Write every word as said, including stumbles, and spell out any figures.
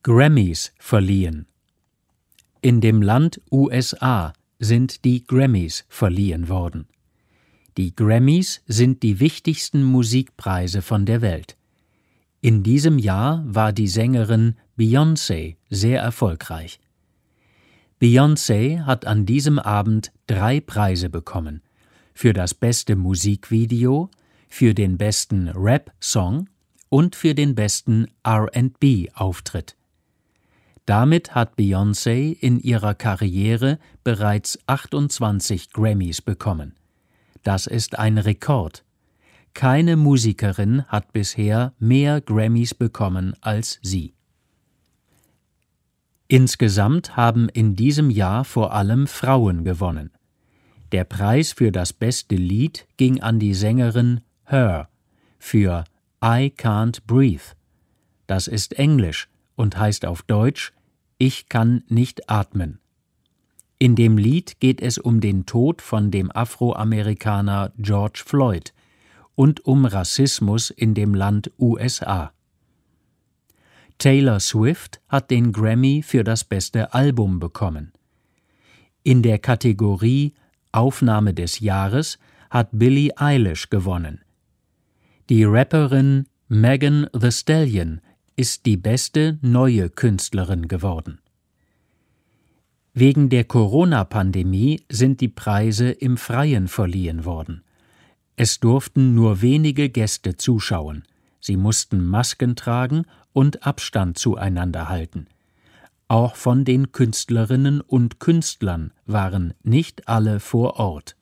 Grammys verliehen. In dem Land U S A sind die Grammys verliehen worden. Die Grammys sind die wichtigsten Musikpreise von der Welt. In diesem Jahr war die Sängerin Beyoncé sehr erfolgreich. Beyoncé hat an diesem Abend drei Preise bekommen: für das beste Musikvideo, für den besten Rap-Song und für den besten R and B-Auftritt. Damit hat Beyoncé in ihrer Karriere bereits achtundzwanzig Grammys bekommen. Das ist ein Rekord. Keine Musikerin hat bisher mehr Grammys bekommen als sie. Insgesamt haben in diesem Jahr vor allem Frauen gewonnen. Der Preis für das beste Lied ging an die Sängerin Her für I Can't Breathe. Das ist Englisch und heißt auf Deutsch Ich kann nicht atmen. In dem Lied geht es um den Tod von dem Afroamerikaner George Floyd und um Rassismus in dem Land U S A. Taylor Swift hat den Grammy für das beste Album bekommen. In der Kategorie Aufnahme des Jahres hat Billie Eilish gewonnen. Die Rapperin Megan Thee Stallion ist die beste neue Künstlerin geworden. Wegen der Corona-Pandemie sind die Preise im Freien verliehen worden. Es durften nur wenige Gäste zuschauen. Sie mussten Masken tragen und Abstand zueinander halten. Auch von den Künstlerinnen und Künstlern waren nicht alle vor Ort.